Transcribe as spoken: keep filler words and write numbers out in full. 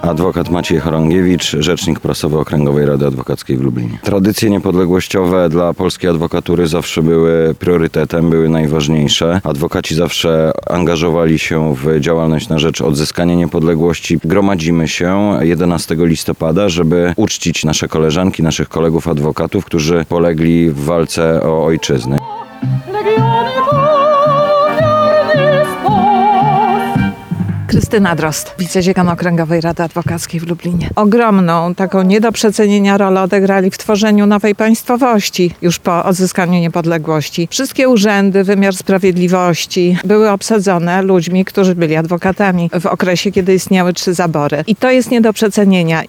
Adwokat Maciej Chorągiewicz, rzecznik prasowy Okręgowej Rady Adwokackiej w Lublinie. Tradycje niepodległościowe dla polskiej adwokatury zawsze były priorytetem, były najważniejsze. Adwokaci zawsze angażowali się w działalność na rzecz odzyskania niepodległości. Gromadzimy się jedenastego listopada, żeby uczcić nasze koleżanki, naszych kolegów adwokatów, którzy polegli w walce o ojczyznę. Krystyna Drozd, wicedziekan Okręgowej Rady Adwokackiej w Lublinie. Ogromną, taką nie do przecenienia rolę odegrali w tworzeniu nowej państwowości już po odzyskaniu niepodległości. Wszystkie urzędy, wymiar sprawiedliwości były obsadzone ludźmi, którzy byli adwokatami w okresie, kiedy istniały trzy zabory. I to jest nie do przecenienia.